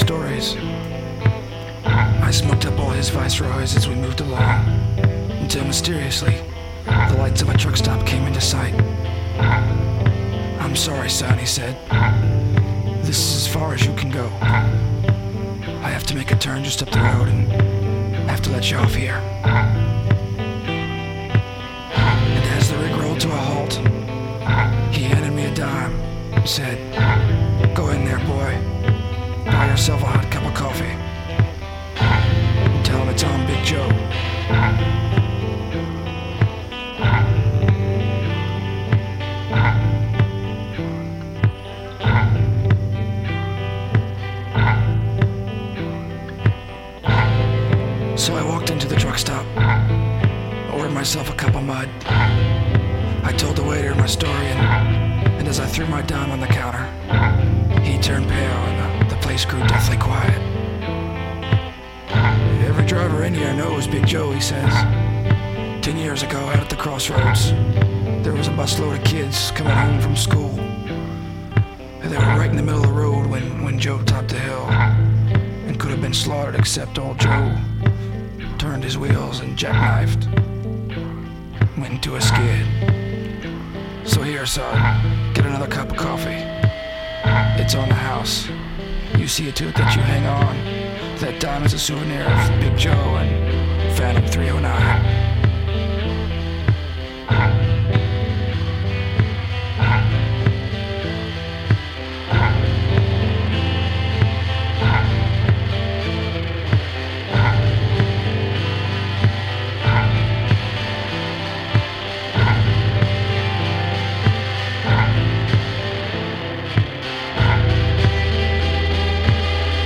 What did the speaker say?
stories. I smoked up all his viceroys as we moved along, until mysteriously, the lights of a truck stop came into sight. "I'm sorry, son," he said. "This is as far as you can go. I have to make a turn just up the road and have to let you off here." And as the rig rolled to a halt, he handed me a dime and said, "Go in there, boy. Buy yourself a hot cup of coffee. And tell him it's on Big Joe." So I walked into the truck stop, ordered myself a cup of mud. I told the waiter my story, and as I threw my dime on the counter, he turned pale and the place grew deathly quiet. "Every driver in here knows Big Joe," he says. 10 years ago, out at the crossroads, there was a busload of kids coming home from school. And they were right in the middle of the road when Joe topped the hill and could have been slaughtered, except old Joe turned his wheels and jackknifed, went into a skid. "So here, son, get another cup of coffee. It's on the house. You see to it that you hang on. That dime is a souvenir of Big Joe and Phantom 309.